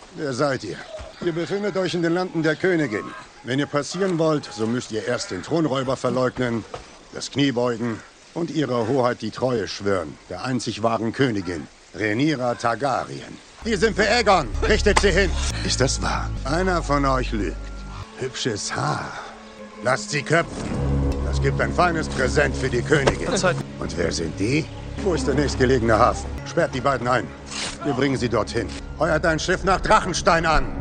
Wer seid ihr? Ihr befindet euch in den Landen der Königin. Wenn ihr passieren wollt, so müsst ihr erst den Thronräuber verleugnen, das Knie beugen und ihrer Hoheit die Treue schwören, der einzig wahren Königin, Rhaenyra Targaryen. Die sind für Aegon. Richtet sie hin. Ist das wahr? Einer von euch lügt. Hübsches Haar. Lasst sie köpfen. Das gibt ein feines Präsent für die Königin. Und wer sind die? Wo ist der nächstgelegene Hafen? Sperrt die beiden ein. Wir bringen sie dorthin. Heuert ein Schiff nach Drachenstein an.